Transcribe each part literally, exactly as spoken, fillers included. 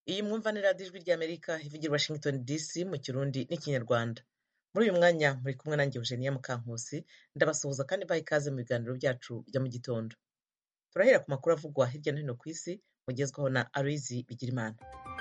Iyi mwumva ni radiyo ijwi ry'Amerika ivugira i Washington D C mu Kirundi n'Ikinyarwanda. Muri uyu mwanya muri kumwe nanjye Eugenia Mukankusi, ndabasuhuza kandi baha ikaze mu biganiro byacu bya mu gitondo. Turahera ku makuru avugwa hirya no hino ku isi, mugezwaho na Aloyizi Bigirimana.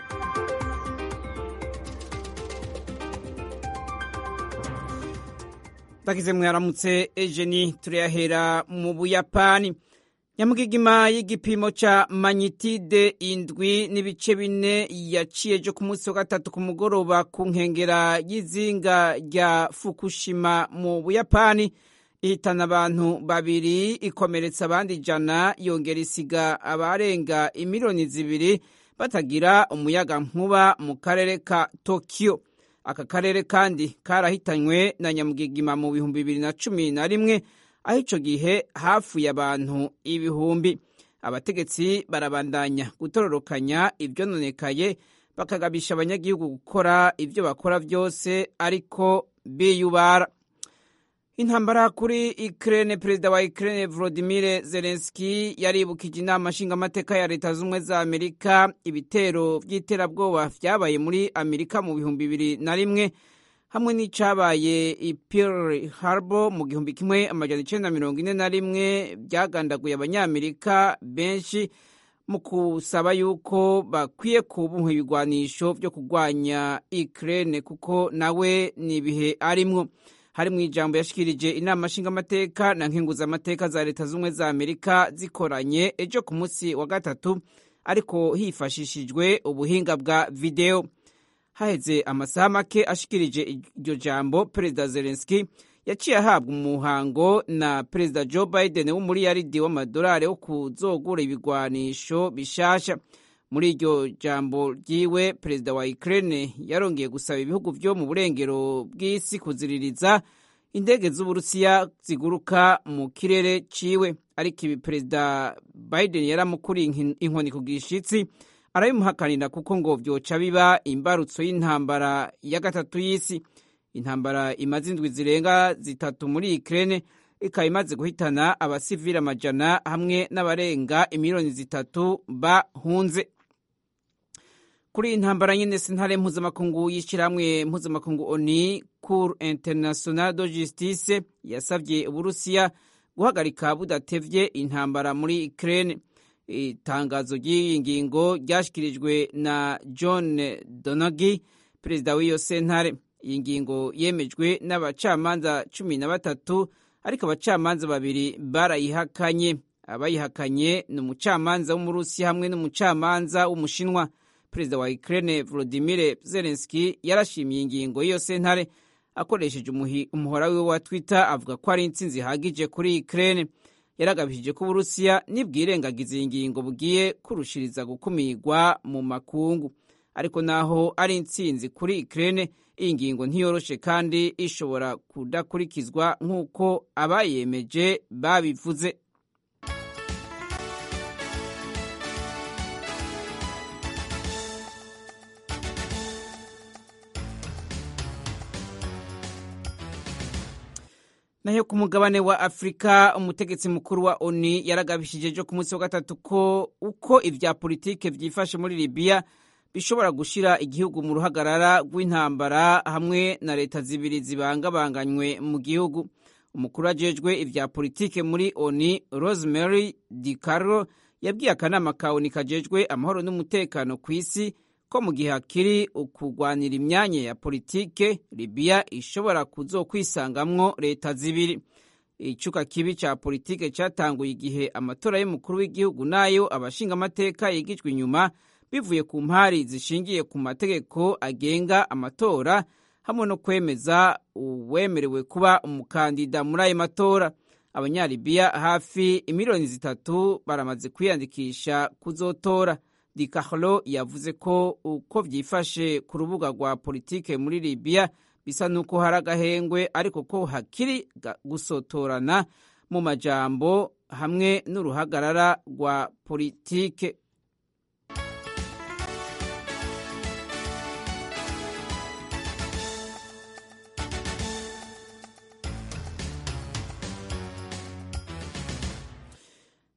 Bagize mwaramutse Eugenie, turayahera mu Buyapani. Nyamugigima y'igipimo ca magnitude indwi n'ibice bine yaciye ejo ku munsi wa gatatu ku mugoroba ku nkengera y'izinga rya Fukushima mu Buyapani, ihitana abantu babiri ikomeretsa abandi ijana, yongera isiga abarenga imiliyoni zibiri batagira umuyaga nkuba mu karere ka Tokyo. Aka karere kandi karahitanywe na nyamugigima mu bihumbi bibiri na cumi na rimwe, aho ico gihe hafuye abantu ibihumbi. Abategetsi barabandanya gutororokanya ivyononekaye, bakagabisha abanyagihugu gukora ivyo bakora vyose ariko biyubara. Intambara kuri Ukraine. Perezida wa Ukraine Volodymyr Zelensky yaribukije inama nshingamateka ya Leta Zunze za Amerika ibitero vy'iterabwoba vyabaye muri Amerika mu bihumbi bibiri na rimwe hamwe n'icabaye i Pearl Harbor mu gihumbi kimwe amajana icenda mirongo ine na rimwe, byagandaguye abanyamerika benshi mu kusaba yuko bakwiye kubuha ibigwanisho vyo kurwanya Ukraine kuko nawe nibihe arimwo. Hari mu ijambo yashikirije inama nshingamateka na nkenguzamateka za Leta Zunze za Amerika zikoranye ejo ku munsi wa gatatu, ariko hifashishijwe ubuhinga bwa video. Haheze amasaha make ashikirije iryo jambo, Perezida Zelensky yaciye ahabwa umuhango na Perezida Joe Biden w'umuriyaridi w'amadolari wo kuzogura ibigwanisho bishasha. Muri iryo jambo ryiwe, Perezida wa Ukraine yarongeye gusaba ibihugu vyo mu burengero bw'isi kuziririza indege z'Uburusiya ziguruka mu kirere ciwe, ariko ibi Perezida Biden yaramukuriye inkoni ku gishitsi, arabimuhakanira kuko ngo vyoca biba imbarutso y'intambara ya gatatu y'isi. Intambara imaze indwi zirenga zitatu muri Ukraine, ikaba imaze guhitana abasivili amajana hamwe n'abarenga imiliyoni zitatu bahunze. Kuri intambara nyene, sentare mpuzamakungu y'ishirahamwe mpuzamakungu O N U Cour International de Justice yasavye Uburusiya guhagarika budatevye intambara muri Ukraine. Itangazo ry'iyi ngingo ryashikirijwe na John Donaghy, perezida w'iyo sentare. Iyi ngingo yemejwe n'abacamanza cumi na batatu, ariko abacamanza babiri barayihakanye. Abayihakanye ni umucamanza w'Umurusiya hamwe n'umucamanza w'Umushinwa. Perezida wa Ukraine Volodymyr Zelensky yarashimiye ingingo y'iyo sentare akoresheje umuhora wiwe wa Twitter, avuga ko ari intsinzi ihagije kuri Ukraine. Yaragabishije ko Uburusiya nibwirengagiza iyi ngingo bugiye kurushiriza gukumirwa mu makungu. Ariko naho ari intsinzi kuri Ukraine, iyi ngingo ntiyoroshe kandi ishobora kudakurikizwa nk'uko abayemeje babivuze. Naho ku mugabane wa Afrika, umutegetsi mukuru wa O N U yaragabishije ejo ku munsi wa gatatu ko uko ivya politike vyifashe muri Libya bishobora gushira igihugu mu ruhagarara rw'intambara hamwe na leta zibiri zibangabanganywe mu gihugu. Umukuru ajejwe ivya politike muri O N U Rosemary DiCarlo yabwiye akanama ka O N U kajejwe amahoro n'umutekano ku isi ko mu gihe hakiri ukugwanira imyanya ya politike, Libya ishobora kuzokwisangamwo leta zibiri. Icuka kibi ca politike catanguye igihe amatora y'umukuru w'igihugu nayo abashingamateka yigijwe inyuma bivuye ku mpari zishingiye ku mategeko agenga amatora hamwe no kwemeza uwemerewe kuba umukandida muri ayo matora. Abanyalibiya hafi imiliyoni zitatu baramaze kwiyandikisha kuzotora. DiCarlo yavuze ko uko vyifashe ku rubuga rwa politike muri Libya bisa nuko hari agahengwe, ariko ko hakiri gusotorana mu majambo hamwe n'uruhagarara rwa politike.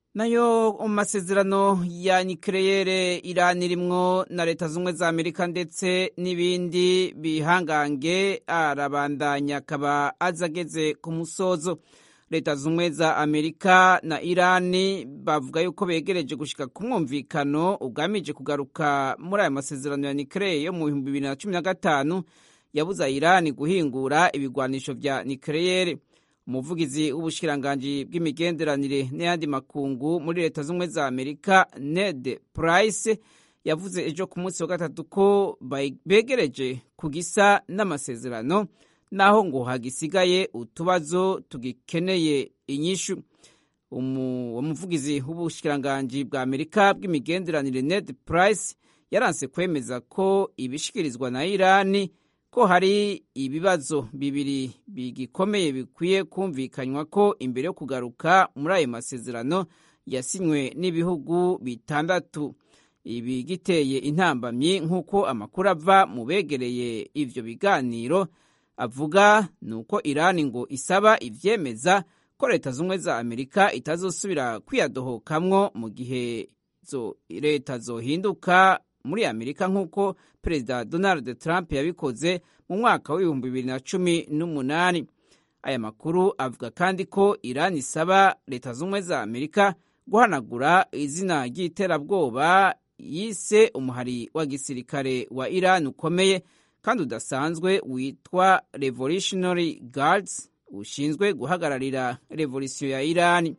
nayo mu masezerano ya nucleaire Iran irimwo na leta z'ubumwe za Amerika ndetse n'ibindi bihangange arabandanya akaba azageze ku musozo. Leta z'ubumwe za Amerika na Iran bavuga yuko begereje gushika ku mwumvikano ugamije kugaruka muri aya masezerano ya nucleaire yo mu bihumbi bibiri na cumi na gatanu yabuza Iran guhingura ibigwanisho vya nucleaire. Umuvugizi w'ubushikiranganji bw'imigenderanire n'ayandi makungu muri leta z'ubumwe za Amerika Ned Price yavuze ejo ku munsi wa gatatu ko begereje kugisa n'amasezerano naho ngo hagisigaye utubazo tugikeneye inyishu. Umuvugizi w'ubushikiranganji bwa Amerika bw'imigenderanire Ned Price yaranse kwemeza ko ibishikirizwa na Irani ko hari ibibazo bibiri bigikomeye bikwiye kumvikanywa ko imbere yo kugaruka muri ayo masezerano yasinywe n'ibihugu bitandatu. Ibi giteye intambamyi nk'uko amakuru ava mu begereye ivyo biganiro avuga nuko Irani ngo isaba ivyemeza ko leta z'ubumwe za Amerika itazosubira kwiyadohokamwo mu gihe zo leta zohinduka muri Amerika nk'uko Perezida Donald Trump yabikoze mu mwaka w'ibihumbi bibiri na cumi n'umunani. Aya makuru avuga kandi ko Iran isaba leta z'ubumwe za Amerika guhanagura izina ry'iterabwoba yise umuhari wa gisirikare wa Iran ukomeye kandi udasanzwe witwa Revolutionary Guards ushinzwe guhagararira revolution ya Iran.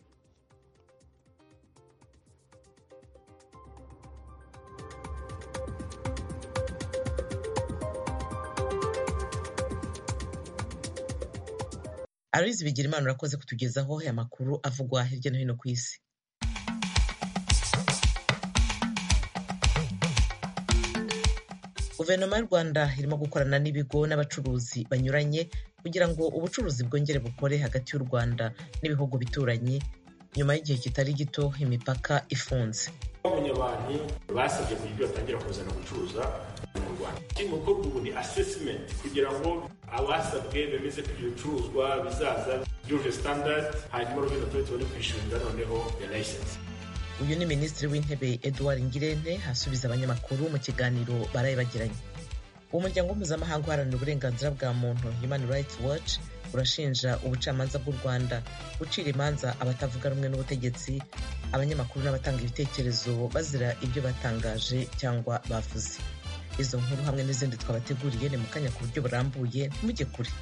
Aloyizi Bigirimana urakoze kutugezaho aya makuru avugwa hirya no hino ku isi. Guverinoma y'u Rwanda irimo gukorana n'ibigo n'abacuruzi banyuranye kugira ngo ubucuruzi bwongere bukore hagati y'u Rwanda n'ibihugu bituranyi nyuma y'igihe kitari gito imipaka ifunze. Abanyarwanda basabye kugira batangira kuzana gucuruza mu Rwanda. Kimwe ko ubu ni assessment kugira ngo abasabwe bemeze ko ibicuruzwa bizaza byuje standard hanyuma rubino tubone kwishyurira noneho ya license. Uyu ni Minisitiri w'Intebe Edouard Ngirente asubiza abanyamakuru mu kiganiro baraye bagiranye. Umuryango mpuzamahanga uharanira uburenganzira bwa muntu Human Rights Watch urashinja ubucamanza bw'u Rwanda gucira imanza abatavuga rumwe n'ubutegetsi, abanyamakuru n'abatanga ibitekerezo bazira ibyo batangaje cyangwa bavuze. Izo nkuru hamwe n'izindi twabateguriye ni mu kanya ku buryo burambuye, ntimujye kure.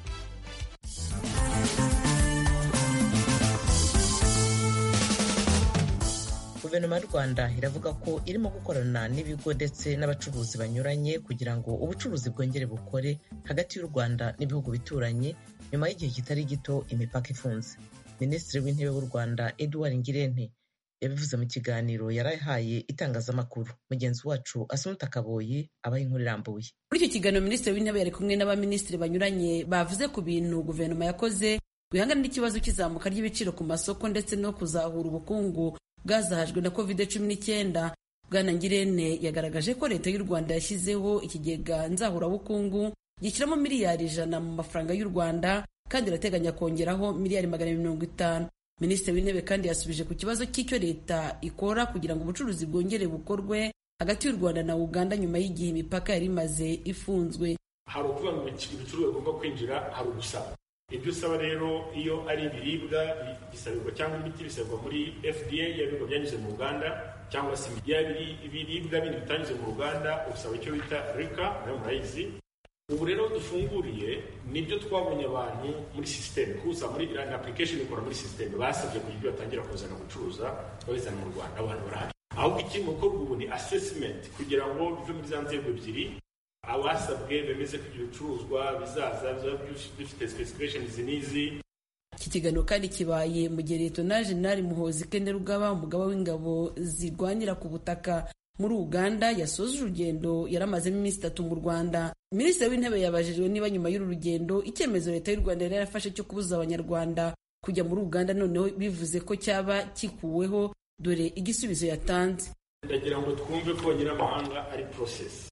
Guverinoma y'u Rwanda iravuga ko irimo gukorana n'ibigo ndetse n'abacuruzi banyuranye kugira ngo ubucuruzi bwongere bukore hagati y'u Rwanda n'ibihugu bituranye nyuma y'igihe kitari gito imipaka ifunze. Minisitiri w'Intebe w'u Rwanda Edouard Ngirente yabivuze mu kiganiro yarahaye itangazamakuru. Mugenzi wacu Asumta Kaboyi abaha inkuru irambuye. Muri icyo kiganiro Minisitiri w'Intebe yari kumwe n'abaminisitiri banyuranye bavuze ku bintu guverinoma yakoze bihangana n'ikibazo cy'izamuka ry'ibiciro ku masoko ndetse no kuzahura ubukungu bwazahajwe na covid cumi n'icyenda. Bwana Ngirente yagaragaje ko leta y'u Rwanda yashyizeho ikigega nzahurabukungu gishyiramo miliyari ijana mu mafaranga y'u Rwanda kandi irateganya kongeraho miliyari magana mirongo itanu. Minisitiri w'Intebe kandi yasubije ku kibazo cy'icyo leta ikora kugira ngo ubucuruzi bwongere bukorwe hagati y'u Rwanda na Uganda nyuma y'igihe imipaka yari imaze ifunzwe. Hari ukuvuga ngo ibicuruzwa bigomba kwinjira, hari ugusaba. Ibyo usaba rero iyo ari ibiribwa bisabirwa cyangwa imiti bisabirwa muri F D A yabigo byanyuze mu Uganda, cyangwa se ibiribwa bindi bitanyuze mu Uganda usaba icyo bita RICA nayo murayizi. Ubu rero dufunguriye nibyo twabonye abantu muri system kuza muri Iran application ikora muri system basabye kugira batangira kuzana gucuruza babizana mu Rwanda abantu barahari. Ahubwo ikindi uko ubu ni assessment kugira ngo bive muri za nzego ebyiri abasabwe bemeze ko ibicuruzwa bizaza bifite specifications n'izi. Iki kiganiro kandi kibaye mu gihe Leta Jenerali Muhoozi Kende Rugaba umugaba w'ingabo zirwanira ku butaka muri Uganda yasoje urugendo yaramazemo iminsi itatu mu Rwanda. Minisitiri w'Intebe yabajijwe niba nyuma y'uru rugendo icyemezo Leta y'u Rwanda yari yarafashe cyo kubuza Abanyarwanda kujya muri Uganda noneho bivuze ko cyaba kikuweho, dore igisubizo yatanze. Ndagira ngo twumve ko Abanyamahanga ari process.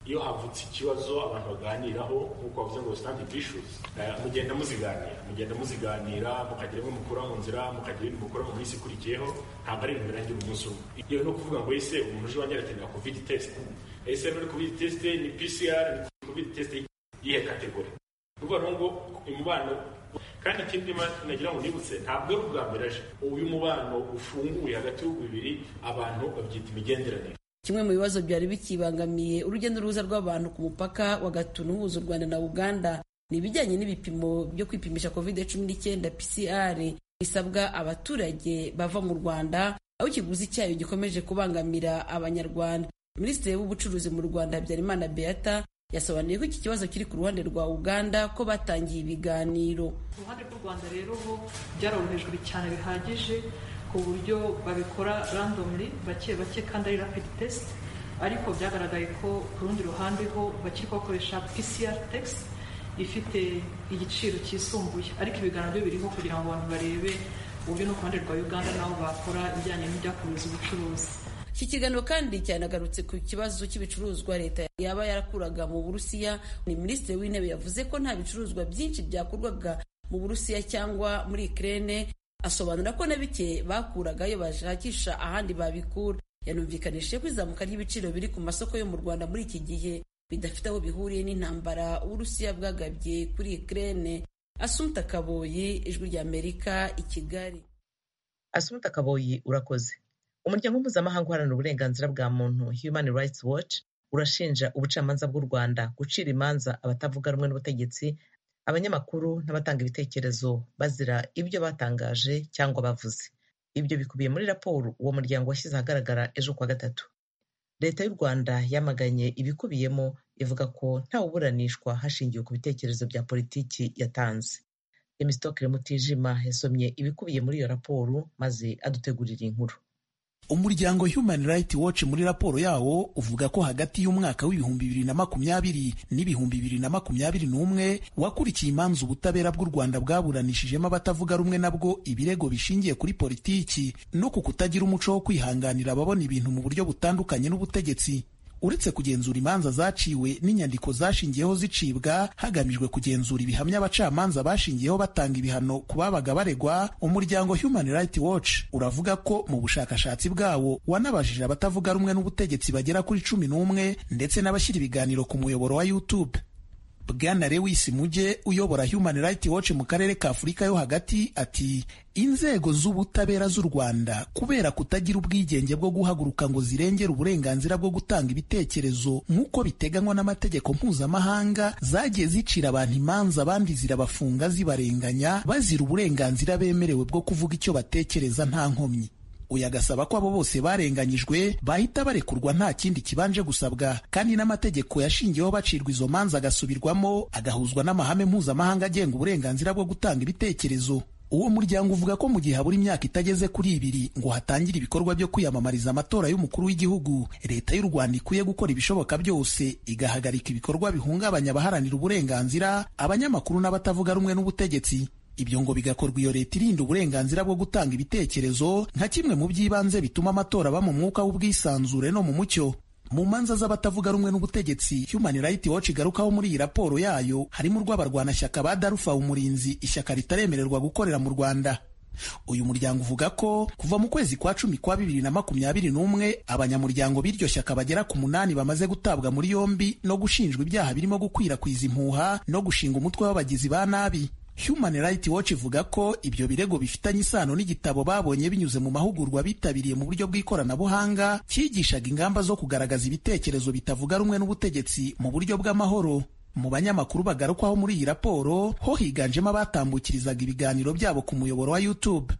iyo havutse ikibazo abantu baganiraho nk'uko bavuze ngo standing issues, mugenda muziganira mugenda muziganira mukagira imwe mukura mu nzira, mukagira ibindi mukura mu minsi ikurikiyeho, ntabwo ari ibintu birangira umunsi umwe. Iyo no kuvuga ngo ese umuntu uje wanyarakenera covid test, ese muri covid test ni P C R, ni covid test yihe kategori, uvuga ngo umubano. Kandi ikindi nagira ngo nibutse, ntabwo ari ubwa mbere aje uyu mubano ufunguye hagati y'ibihugu bibiri, abantu babyita imigenderanire. Kimwe mu bibazo byari bikibangamiye urugendo n'uruza rw'abantu ku mupaka wa Gatuna uhuza u Rwanda na Uganda ni ibijyanye n'ibipimo byo kwipimisha covid cumi n'icyenda P C R bisabwa abaturage bava mu Rwanda, aho ikiguzi cyayo gikomeje kubangamira Abanyarwanda. Minisitiri w'ubucuruzi mu Rwanda Habyarimana Beata yasobanuye ko iki kibazo kiri ku ruhande rwa Uganda, ko batangiye ibiganiro. Ku ruhande rw'u Rwanda rero ho byarorohejwe cyane bihagije ku buryo babikora randomly bake bake kandi ari rapid test, ariko byagaragaye ko ku rundi ruhande ho bakiri bakoresha P C R test ifite igiciro cyisumbuye, ariko ibiganiro byo biriho kugira ngo abantu barebe uburyo no ku ruhande rwa Uganda nabo bakora ibijyanye n'ibyakomeza ubucuruzi. Iki kiganiro kandi cyanagarutse ku kibazo cy'ibicuruzwa leta yaba yarakuraga mu Burusiya. Ni Minisitiri w'Intebe yavuze ko nta bicuruzwa byinshi byakurwaga mu Burusiya cyangwa muri Ukraine, asobanura ko na bike bakuragayo bashakisha ahandi babikura. Yanumvikanishije ko izamuka ry'ibiciro biri ku masoko yo mu Rwanda muri iki gihe bidafite aho bihuriye n'intambara Uburusiya bwagabye kuri Ukraine. Asumta Kaboyi, Ijwi ry'Amerika, i Kigali. Asumta Kaboyi, urakoze. Umuryango mpuzamahanga uharanira uburenganzira bwa muntu Human Rights Watch urashinja ubucamanza bw'u Rwanda gucira imanza abatavuga rumwe n'ubutegetsi, abanyamakuru n'abatanga ibitekerezo bazira ibyo batangaje cyangwa bavuze. Ibyo bikubiye muri raporo uwo muryango washyize ahagaragara ejo kuwa gatatu. Leta y'u Rwanda yamaganye ibikubiyemo, ivuga ko ntawuburanishwa hashingiwe ku bitekerezo bya politiki yatanze. Emistokere Mutijima yasomye ibikubiye muri iyo raporo maze adutegurira inkuru. Umuryango Human Rights Watch muri raporo yawo uvuga ko hagati y'umwaka w'ibihumbi bibiri na makumyabiri n'ibihumbi bibiri na makumyabiri n'umwe wakurikiye imanza ubutabera bw'u Rwanda bwaburanishijemo abatavuga rumwe nabwo ibirego bishingiye kuri politiki no ku kutagira umuco wo kwihanganira ababona ibintu mu buryo butandukanye n'ubutegetsi. Uretse kugenzura imanza zaciwe n'inyandiko zashingiyeho zicibwa hagamijwe kugenzura ibihamya abacamanza bashingiyeho batanga ibihano ku babaga baregwa, umuryango Human Rights Watch uravuga ko mu bushakashatsi bwawo wanabajije abatavuga rumwe n'ubutegetsi bagera kuri cumi n'umwe ndetse n'abashyira ibiganiro ku muyoboro wa YouTube. Bwana Lewis Muje uyobora Human Rights Watch mu karere ka Afurika yo hagati ati inzego z'ubutabera z'u Rwanda kubera kutagira ubwigenge bwo guhaguruka ngo zirengere uburenganzira bwo gutanga ibitekerezo nk'uko biteganywa n'amategeko mpuzamahanga, zagiye zicira abantu imanza abandi zirabafunga zibarenganya bazira uburenganzira bemerewe bwo kuvuga icyo batekereza nta nkomyi. Uyu agasaba ko abo bose barenganyijwe bahita barekurwa nta kindi kibanje gusabwa, kandi n'amategeko yashingiyeho bacirwa izo manza agasubirwamo agahuzwa n'amahame mpuzamahanga agenga uburenganzira bwo gutanga ibitekerezo. Uwo muryango uvuga ko mu gihe habura imyaka itageze kuri ibiri ngo hatangire ibikorwa byo kwiyamamariza amatora y'umukuru w'igihugu, leta y'u Rwanda ikwiye gukora ibishoboka byose igahagarika ibikorwa bihungabanya abaharanira uburenganzira, abanyamakuru n'abatavuga rumwe n'ubutegetsi. Ibyo ngo bigakorwa iyo leta irinda uburenganzira bwo gutanga ibitekerezo nka kimwe mu by'ibanze bituma amatora aba mu mwuka w'ubwisanzure no mu mucyo. Mu manza z'abatavuga rumwe n'ubutegetsi Human Rights Watch igarukaho muri iyi raporo yayo harimo urw'abarwanashyaka ba Darufa Umurinzi, ishyaka ritaremererwa gukorera mu Rwanda. Uyu muryango uvuga ko kuva mu kwezi kwa cumi kwa bibiri na makumyabiri n'umwe abanyamuryango b'iryo shyaka bagera ku munani bamaze gutabwa muri yombi no gushinjwa ibyaha birimo gukwirakwiza impuha no gushinga umutwe w'abagizi ba nabi. Human Rights Watch ivuga ko ibyo birego bifitanye isano n'igitabo babonye binyuze mu mahugurwa bitabiriye mu buryo bw'ikoranabuhanga cyigishaga ingamba zo kugaragaza ibitekerezo bitavuga rumwe n'ubutegetsi mu buryo bw'amahoro. Mu banyamakuru bagarukwaho muri iyi raporo ho higanjemo abatambukirizaga ibiganiro byabo ku muyoboro wa YouTube.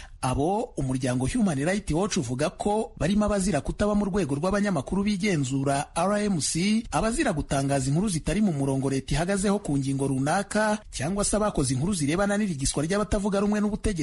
Abo umuryango Human Rights Watch uvuga ko barimo abazira kutaba mu rwego rw'abanyamakuru bigenzura R M C, abazira gutangaza inkuru zitari mu murongo leta ihagazeho ku ngingo runaka, cyangwa se abakoze inkuru zirebana n'irigiswa ry'abatavuga rumwe n'ubutegetsi.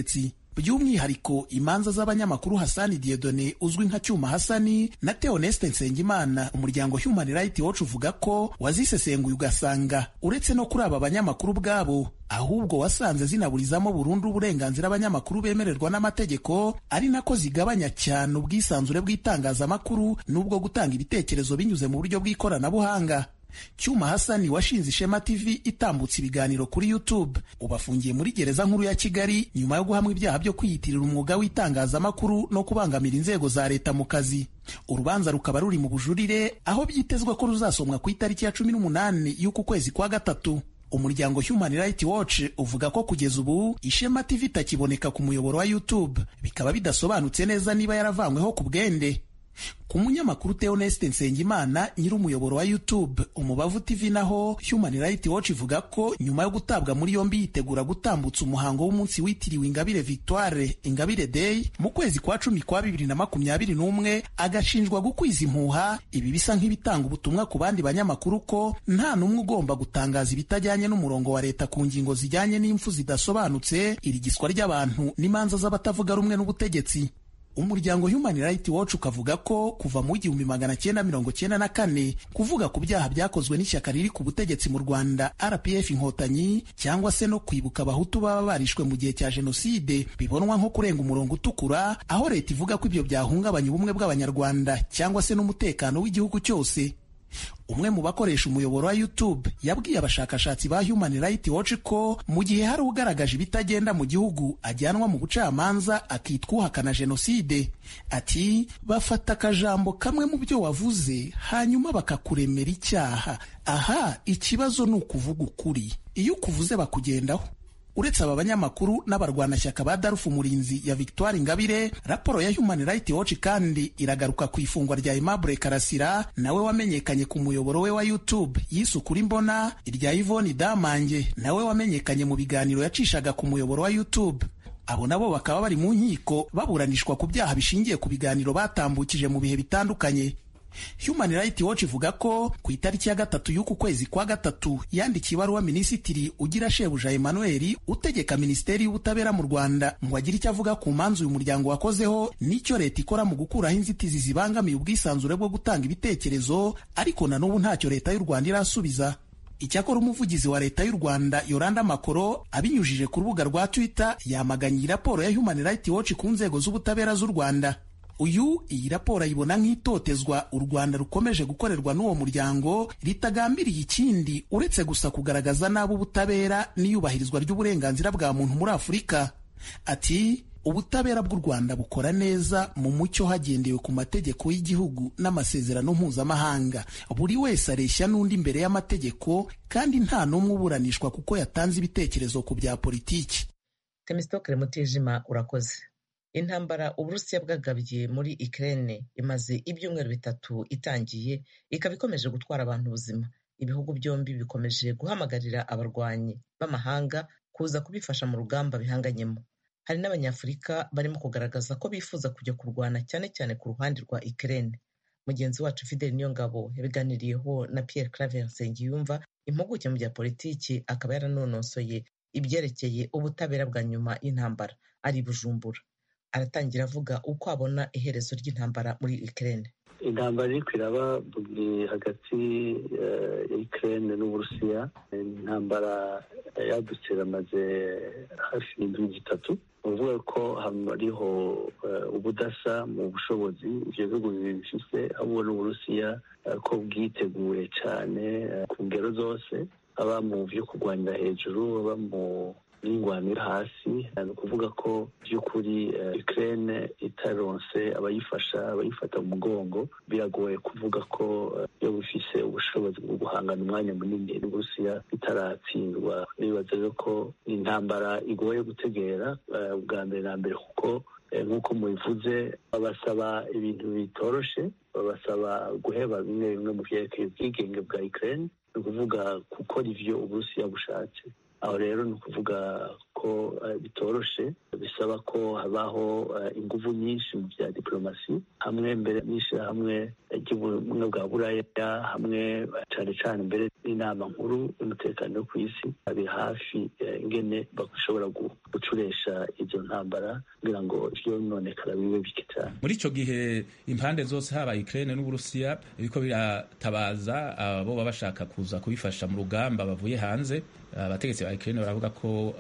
by'umwihariko imanza z'abanyamakuru Hasani Dieudonné uzwi nka Cyuma Hasani na Theoneste Nsengimana. Umuryango Human Rights Watch uvuga ko wazisesenguye ugasanga uretse no kuri aba banyamakuru bwabo, ahubwo wasanze zinaburizamo burundu uburenganzira abanyamakuru bemererwa n'amategeko, ari nako zigabanya cyane ubwisanzure bw'itangazamakuru n'ubwo gutanga ibitekerezo binyuze mu buryo bw'ikoranabuhanga. Cyuma Hasani washinze Ishema T V itambutse ibiganiro kuri YouTube, ubafungiye muri gereza nkuru ya Kigali nyuma yo guhamwa ibyaha byo kwiyitirira umwuga w'itangazamakuru no kubangamira inzego za leta mu kazi. Urubanza rukaba ruri mu bujurire, aho byitezwa ko ruzasomwa ku itariki ya cumi n'umunani y'uku kwezi kwa gatatu. Umuryango Human Rights Watch uvuga ko kugeza ubu Ishema T V itakiboneka ku muyoboro wa YouTube, bikaba bidasobanutse neza niba yaravanyweho ku bwende. Ku munyamakuru Theoneste Nsengimana nyiri umuyoboro wa YouTube Umubavu T V naho Human Rights Watch ivuga ko nyuma yo gutabwa muri yombi yitegura gutambutsa umuhango w'umunsi witiriwe Ingabire Victoire Ingabire Day mu kwezi kwa cumi kwa bibiri na makumyabiri n'umwe, agashinjwa gukwiza impuha. Ibi bisa nk'ibitanga ubutumwa ku bandi banyamakuru ko nta n'umwe ugomba gutangaza ibitajyanye n'umurongo wa leta ku ngingo zijyanye n'impfu zidasobanutse, irigiswa ry'abantu n'imanza z'abatavuga rumwe n'ubutegetsi. Umuryango Human Rights Watch ukavuga ko kuva mu igihumbi magana cyenda mirongo cyenda na kane kuvuga ku byaha byakozwe n'ishyaka riri ku butegetsi mu Rwanda R P F Inkotanyi, cyangwa se no kwibuka abahutu baba barishwe mu gihe cya jenoside, bibonwa nko kurenga umurongo utukura, aho leta ivuga ko ibyo byahungabanya ubumwe bw'abanyarwanda cyangwa se n'umutekano w'igihugu cyose. Umwe mu bakoresha umuyoboro wa YouTube yabwiye abashakashatsi ba Human Rights Watch ko mu gihe hari ugaragaje ibitagenda mu gihugu ajyanwa mu bucamanza akitwa uhakana jenoside. Ati bafata akajambo kamwe mu byo wavuze hanyuma bakakuremera icyaha. Aha ikibazo ni ukuvuga ukuri, iyo ukuvuze bakugendaho. Uretse aba banyamakuru n'abarwanashyaka ba Darufu Murinzi ya Victoire Ingabire, raporo ya Human Rights Watch kandi iragaruka ku ifungwa rya Aimable Karasira nawe wamenyekanye ku muyoboro we wa YouTube yisukura imbona, irya Yvonne Damange nawe wamenyekanye mu biganiro yacishaga ku muyoboro wa YouTube. Abo nabo bakaba bari mu nkiko baburanishwa ku byaha bishingiye ku biganiro batambukije mu bihe bitandukanye. Human Rights Watch ivuga ko ku itariki ya gatatu y'uku kwezi kwa gatatu yandikiye ibaruwa Minisitiri Ugira Shebuja Emmanuel utegeka Minisiteri y'Ubutabera mu Rwanda ngo agire icyo avuga ku manzu uyu muryango wakozeho n'icyo leta ikora mu gukuraho inzitizi zibangamiye ubwisanzure bwo gutanga ibitekerezo, ariko na n'ubu ntacyo leta y'u Rwanda irasubiza. Icyakora umuvugizi wa leta y'u Rwanda Yoranda Makoro abinyujije ku rubuga rwa Twitter yamaganye raporo ya Human Rights Watch ku nzego z'ubutabera z'u Rwanda. Uyu iyi raporo ayibona nk'itotezwa u Rwanda rukomeje gukorerwa n'uwo muryango, ritagambiriye ikindi uretse gusa kugaragaza nabi ubutabera n'iyubahirizwa ry'uburenganzira bwa muntu muri Afurika. Ati ubutabera bw'u Rwanda bukora neza mu mucyo hagendewe ku mategeko y'igihugu n'amasezerano mpuzamahanga. Buri wese areshya n'undi imbere y'amategeko kandi nta n'umwe uburanishwa kuko yatanze ibitekerezo ku bya politiki. Temistokle Mutijima, urakoze. Intambara Uburusiya bwagabye muri Ukraine imaze ibyumweru bitatu itangiye, ikaba ikomeje gutwara abantu ubuzima. Ibihugu byombi bikomeje guhamagarira abarwanyi b'amahanga kuza kubifasha mu rugamba bihanganyemo. Hari n'Abanyafurika barimo kugaragaza ko bifuza kujya kurwana cyane cyane ku ruhande rwa Ukraine. Mugenzi wacu Fidel Niyongabo yabiganiriyeho na Pierre Claver Nsengiyumva, impuguke mu bya politiki, akaba yaranonosoye ibyerekeye ubutabera bwa nyuma y'intambara ari Bujumbura. Aratangira avuga uko abona iherezo ry'intambara muri Ukraine. Intambara iri kwiraba hagati ya Ukraine n'Uburusiya, intambara yadutse amaze hafi y'indwi zitatu. Uvuga ko hariho ubudasa mu bushobozi ivyo bihugu bifise, abo n'Uburusiya ko bwiteguye cyane ku ngero zose, aba mu vyo kurwanira hejuru, aba mu n'ingwanira hasi. Ni ukuvuga ko by'ukuri Ukraine itaronse abayifasha abayifata mu mugongo, biragoye kuvuga ko yo bifise ubushobozi bwo guhangana umwanya munini n'Uburusiya itaratsindwa. Nibaza rero ko intambara igoye gutegera ubwa mbere na mbere, kuko nk'uko mubivuze babasaba ibintu bitoroshe, babasaba guheba bimwe bimwe mu vyerekeye ubwigenge bwa Ukraine, ni ukuvuga gukora ivyo Uburusiya bushatse. Aho rero ni ukuvuga ko bitoroshe bisaba ko habaho inguvu nyinshi mu bya diplomasi hamwe mbere n'ishirahamwe ry'ubumwe bwa buraya hamwe cane cane mbere n'inama nkuru y'umutekano wo kw'isi abi hafi ingene bashobora gucuresha izo ntambara kugira ngo vyononekara bibe bike cyane. Muri ico gihe impande zose haba Ukraine n'Uburusiya biriko biratabaza abo baba bashaka kuza kubifasha mu rugamba bavuye hanze. Abategetsi ba Ukraine baravuga ko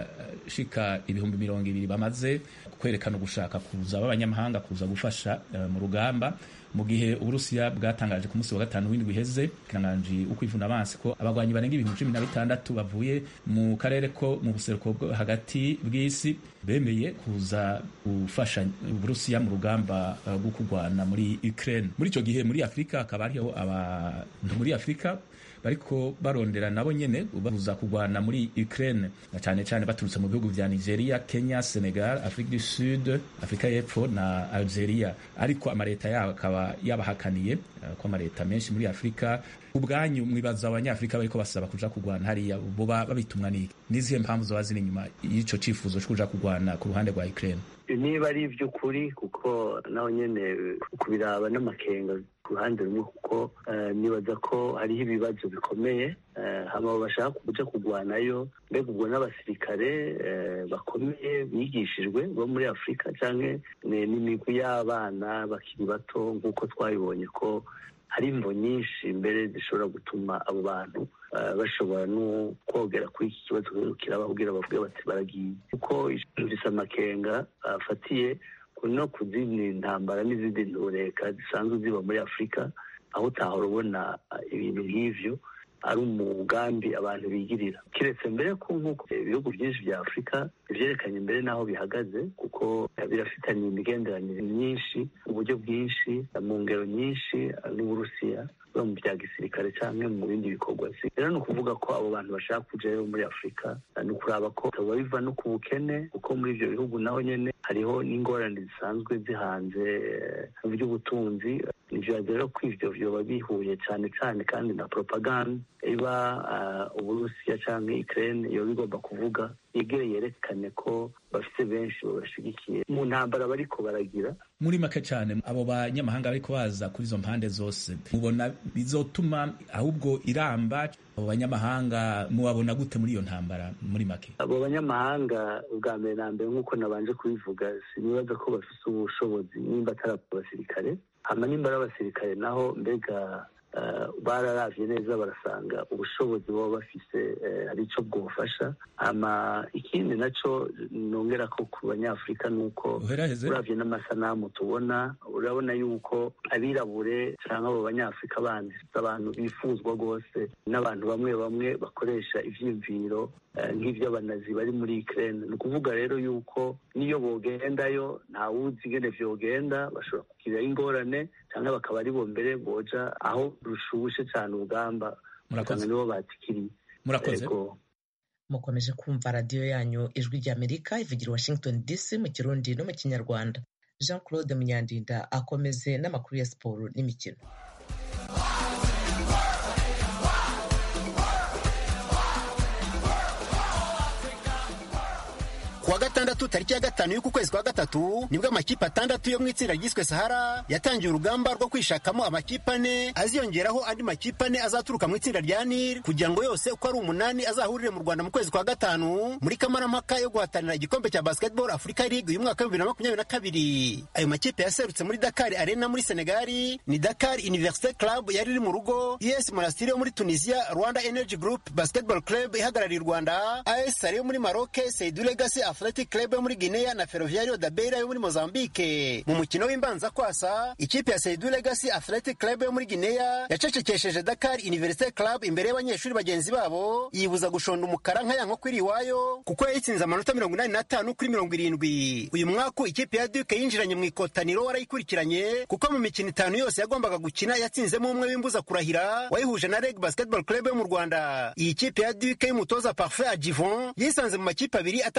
abashika ibihumbi mirongo ibiri bamaze kwerekana ugushaka kuza b'abanyamahanga kuza gufasha uh, mu rugamba, mu gihe Uburusiya bwatangaje ku munsi wa gatanu w'indwi iheze kiranganji ukwivuna abansi ko abagwanyi barenga ibihumbi cumi na bitandatu bavuye mu karere ko mu buseruko bwo hagati bw'isi bemeye kuza gufasha Uburusiya mu rugamba rwo uh, kurwana muri Ukraine. Muri ico gihe muri Afrika akaba ariho abantu muri Afrika bariko barondera nabo nyene babuza kugwana muri Ukraine na cyane cyane baturutse mu bihugu vya Nigeria, Kenya, Senegal, Afrique du Sud, Afrika y'Epfo na Algeria, ariko amareta yabo akaba yabahakaniye uh, ko amareta menshi muri Afrika. Ubwanyu mwibaza abanyafrika bariko basaba kuja kugwana hariya boba babitumwa niki? Nizihe mpamvu zoba ziri inyuma y'ico cifuzo cyo kuja kugwana ku ruhande rwa Ukraine? Niba ari ivy'ukuri kuko naho nyene kubiraba n'amakenga ku ruhande rumwe kuko uh, nibaza ko hariho ibibazo bikomeye uh, hama bashaka kuja kugwanayo mbega ubwo n'abasirikare uh, bakomeye bigishijwe bo muri Afrika canke n'imigwi y'abana bakiri bato nk'uko twabibonye ko hari imvo nyinshi mbere zishobora gutuma abo bantu uh, bashobora no kwogera kuri iki kibazo kirababwira bavuga bati baragiye kuko ifise amakenga afatiye uh, no kuzindi ntambara n'izindi ntureka zisanzwe ziba muri Afrika aho utahora ubona ibintu nk'ivyo ari umugambi abantu bigirira kiretse mbere ko nk'uko ibihugu byinshi bya Afrika bivyerekanye mbere naho bihagaze kuko birafitanye imigenderanire myinshi uburyo bwinshi mu ngero nyinshi n'Uburusiya mu bya gisirikare canke mu bindi bikorwa. Rero ni ukuvuga ko abo bantu bashaka kujayo muri Afrika ni ukuraba ko biva no ku bukene kuko muri ivyo bihugu naho nyene hariho n'ingorane zisanzwe zihanze mu by'ubutunzi. Nivyo rero ko ivyo vyoba bihuye cane cane kandi na propaganda iba uh, Uburusiya canke Ukraine iyo bigomba kuvuga igere yerekane ko bafite benshi babashigikiye mu ntambara bariko baragira. Muri make cyane abo banyamahanga bariko baza kuri izo mpande zose mubona bizotuma ahubwo iramba? Abo banyamahanga mubabona gute muri iyo ntambara muri make? Abo banyamahanga ubwa mbere na mbere nk'uko nabanje kubivuga sinibaza ko bafise ubushobozi nimba atari abasirikare, hama nimba ari abasirikare naho mbega Uh, bararavye neza barasanga ubushobozi baba bafise uh, ari ico bwofasha. Ama ikindi naco nongera ko ku banyafrika nuko uravye n'amasanamu tubona urabona yuko abirabure canke abo banyafrika bandi abantu bifuzwa rwose n'abantu bamwe bamwe bakoresha ivyiyumviro uh, nk'ivyo abanazi bari muri Ukraine. Ni ukuvuga rero yuko niyo bogendayo nta wuzi ingene vyogenda, bashobora kugira ingorane canke bakaba ari bo mbere boja aho rushushe cyane urugamba usanga nibo batikiriye. Murakoze. Mukomeje kumva radiyo yanyu ijwi ry'Amerika ivugira Washington D C mu Kirundi no mu Kinyarwanda. Jean Claude Munyandinda akomeze n'amakuru ya siporo n'imikino. Kuwa gatandatu tariki ya gatanu y'uku kwezi kwa gatatu nibwo amakipe atandatu yo mu itsinda ryiswe Sahara yatangiye urugamba rwo kwishakamo amakipe ane aziyongeraho andi makipe ane azaturuka mu itsinda rya Nil kugira ngo yose uko ari umunani azahurire mu Rwanda mu kwezi kwa gatanu muri kamarampaka yo guhatanira igikombe cya Basketball Africa League uyu mwaka wa bibiri na makumyabiri na kabiri. Ayo makipe yaserutse muri Dakar Arena muri Senegal ni Dakar Université Club yari iri mu rugo, U S Monastir yo muri Tunisia, Rwanda Energy Group Basketball Club ihagarariye Rwanda, A S Sale yo muri Maroc, Seydou Legacy Athletic Club yo muri Guinea na Ferroviario da Beira yo muri Mozambique. Mu mukino w'imbanza kwasa ikipe ya Seydou Legacy Athletic Club yo muri Guinea yacecekesheje Dakar Université Club imbere y'abanyeshuri bagenzi babo yibuza gushonda umukara nka yanko kwiri wayo kuko yayitsinze amanota mirongo inani n'atanu kuri mirongo irindwi. Uyu mwaka ikipe ya Duke yinjiranye mu ikotaniro warayikurikiranye kuko mu mikino itanu yose yagombaga gukina yatsinzemo umwe w'imbuza kurahira wayihuje na Reg Basketball Club yo mu Rwanda. Iyi kipe ya Duke y'umutoza Parfait Adjivon yisanze mu makipe abiri atagomba kwere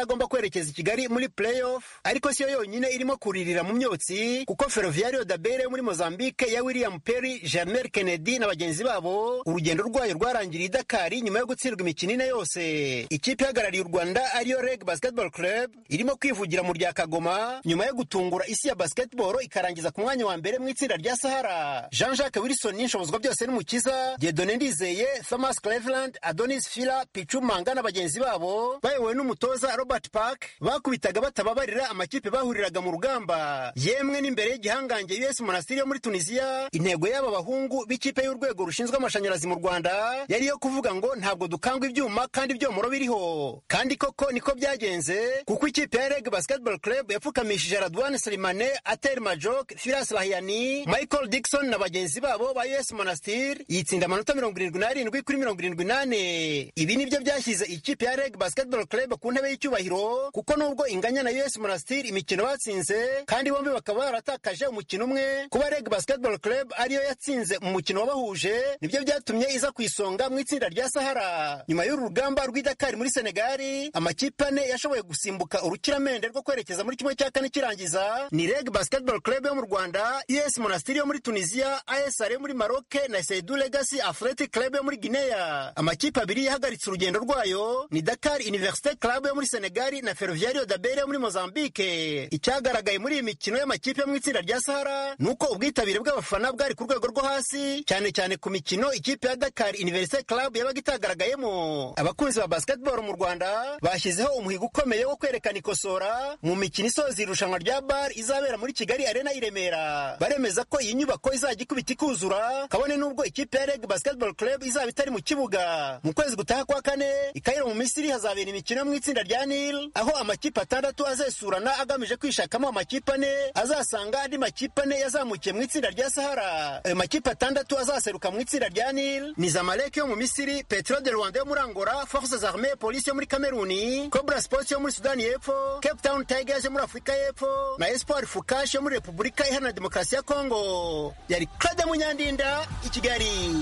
kwerekeza i Kigali muri playoff, ariko siyo yonyine irimo kuririra mu myotsi kuko Ferroviario da Beira yo muri Mozambique ya William Perry, Jamel Kennedy na bagenzi babo urugendo rwayo rwarangiriye i Dakar nyuma yo gutsindwa imikino ine yose. Ikipe ihagarariye u Rwanda ariyo Reg Basketball Club irimo kwivugira mu rya Kagoma nyuma yo gutungura isi ya basketball ikarangiza ku mwanya wa mbere mu itsinda rya Sahara. Jean-Jacques Wilson n'inshobozwa byose n'umukiza, Dieudonné Ndizeye, Thomas Cleveland, Adonis Fila, Pichu Manga na bagenzi babo bayobowe n'umutoza Robert Park bakubitaga batababarira amakipe bahuriraga mu rugamba. Yemwe n'imbere y'igihangange U S Monastir yo muri Tunisia, intego y'aba bahungu b'ikipe y'urwego rushinzwe amashanyarazi mu Rwanda yari yo kuvuga ngo ntabwo dukangwa ibyuma kandi ibyomoro biriho. Kandi koko niko byagenze kuko ikipe ya Reg Basketball Club yapfukamishije Radwan Slimane, Atel Majok, Firas Lahiani, Michael Dixon na bagenzi babo ba U S Monastir yitsinda amanota mirongo irindwi n'arindwi kuri mirongo irindwi n'ane. Ibi nibyo byashyize ikipe ya Reg Basketball Club ku ntebe y'icyubahiro kuko nubwo inganya na U S Monastir imikino batsinze kandi bombi bakaba baratakaje umukino umwe, kuba Reg Basketball Club ariyo yatsinze mu mukino wabahuje nibyo byatumye iza ku isonga mu itsinda rya Sahara. Nyuma y'uru rugamba rw'i Dakar muri Senegal, amakipe ane yashoboye gusimbuka urukiramende rwo kwerekeza muri kimwe cya kane kirangiza ni Reg Basketball Club yo mu Rwanda, U S Monastir yo muri Tunisia, A S R yo muri Maroc na Seydou Legacy Athletic Club yo muri Guinea. Amakipe abiri yahagaritse urugendo rwayo ni Dakar Université Club yo muri Senegal na Ferroviario da Beira yo muri Mozambique. Icyagaragaye muri iyi mikino y'amakipe yo mu itsinda rya Sahara nuko ubwitabire bw'abafana bwari ku rwego rwo hasi, cyane cyane ku mikino ikipe ya Dakar Université Club yabaga itagaragayemo. Abakunzi ba basketball mu Rwanda bashyizeho umuhigo ukomeye wo kwerekana ikosora mu mikino isoza irushanwa rya bar izabera muri Kigali Arena i Remera. Baremeza ko iyi nyubako izajya ikubita ikuzura kabone nubwo ikipe ya Reg Basketball Club izaba itari mu kibuga. Mu kwezi gutaha kwa kane i Cairo mu Misiri hazabera imikino mu itsinda rya Nil aho amakipe atandatu azesurana agamije kwishakamo amakipe ane azasanga andi makipe ane yazamukiye mu itsinda rya Sahara. Ayo makipe atandatu azaseruka mu itsinda rya Nil ni Zamalek yo mu Misiri, Petro de Rwanda yo muri Angola, Forces Armées Police yo muri Kameruni, Cobra Sports yo muri Sudani y'Epfo, Cape Town Tigers yo muri Afurika y'Epfo na Espoir Fukash yo muri Repubulika Iharanira Demokarasi ya Kongo. Yari Claude Munyandinda i Kigali.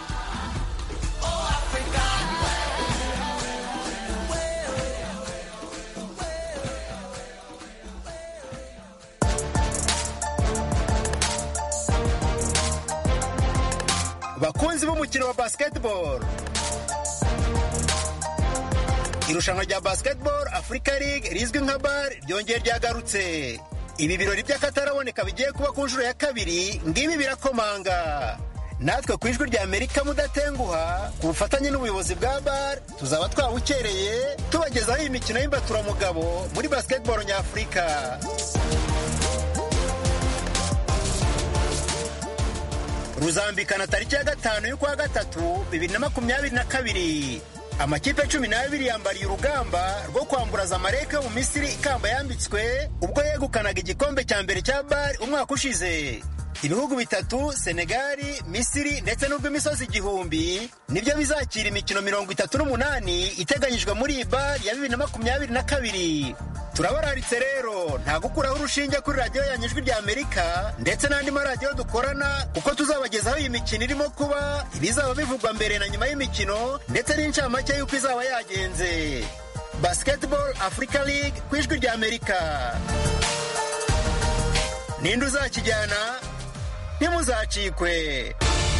Bakunzi b'umukino wa basketball, irushanwa rya Basketball Africa League rizwi nka bar ryongeye ryagarutse. Ibi birori by'akataraboneka bigiye kuba ku nshuro ya kabiri, ngibi birakomanga. Natwe ku ijwi rya Amerika mudatenguha ku bufatanye n'ubuyobozi bwa bar tuzaba twawukereye tubagezaho iyi mikino y'imbaturamugabo muri basketball nyafurika. Ruzambikana tariki ya gatanu y'ukwa gatatu bibiri na makumyabiri na kabiri. Amakipe cumi n'abiri yambariye urugamba rwo kwambura Zamalek yo mu Misiri ikamba yambitswe ubwo yegukanaga igikombe cya mbere cya bar umwaka ushize. Ibihugu bitatu, Senegal, Misiri ndetse n'urw'imisozi igihumbi nibyo bizakira imikino mirongo itatu n'umunani iteganyijwe muri iyi bar ya bibiri na makumyabiri na kabiri. Turabararitse rero nta gukuraho urushinge kuri radiyo yanyu Ijwi rya Amerika ndetse n'andi maradiyo dukorana kuko tuzabagezaho iyi mikino irimo kuba, ibizaba bivugwa mbere na nyuma y'imikino ndetse n'incamake y'uko izaba yagenze. Basketball Africa League ku Ijwi rya Amerika. Ninde uzakijyana? Ntimuzacikwe.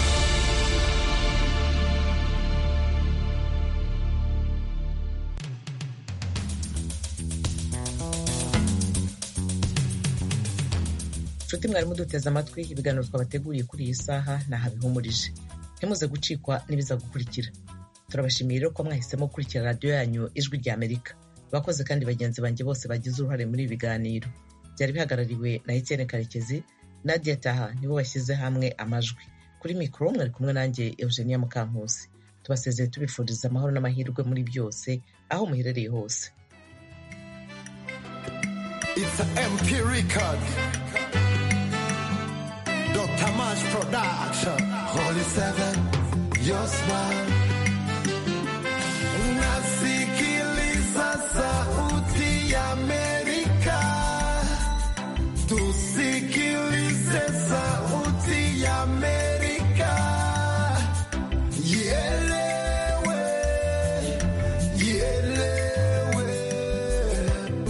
Nshuti mwari muduteze amatwi, ibiganiro twabateguriye kuri iyi saha naha bihumurije. Ntimuze gucikwa n'ibiza gukurikira. Turabashimiye rero ko mwahisemo gukurikira radiyo yanyu Ijwi rya Amerika. Bakoze kandi bagenzi banjye bose bagize uruhare muri ibi biganiro. Byari bihagarariwe na Etienne Karekezi, Nadia Taha nibo bashyize hamwe amajwi. Kuri mikoro mwari kumwe nanjye Eugenia Mukankusi. Tubasezeye tubifuriza amahoro n'amahirwe muri byose aho muherereye hose. It's a M P record. Doctor Mash Production. Holy Seven, your smile. Nasikiliza sauti ya Amerika. Tusikilize sauti ya Amerika. Ielewe, ielewe.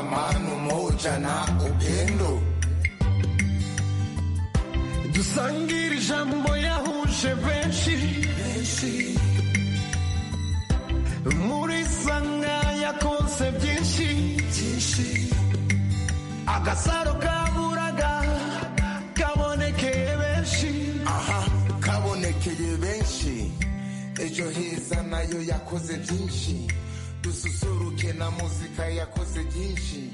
mshikamano, umoja na upendo. Dusangire ijambo yahuje benshi, muri sanga yakonse byinshi, agasaro kaburaga kabonekeye benshi. Aha, kabonekeye benshi. Ejo heza nayo yakoze byinshi, dususuruke na muzika yakoze byinshi.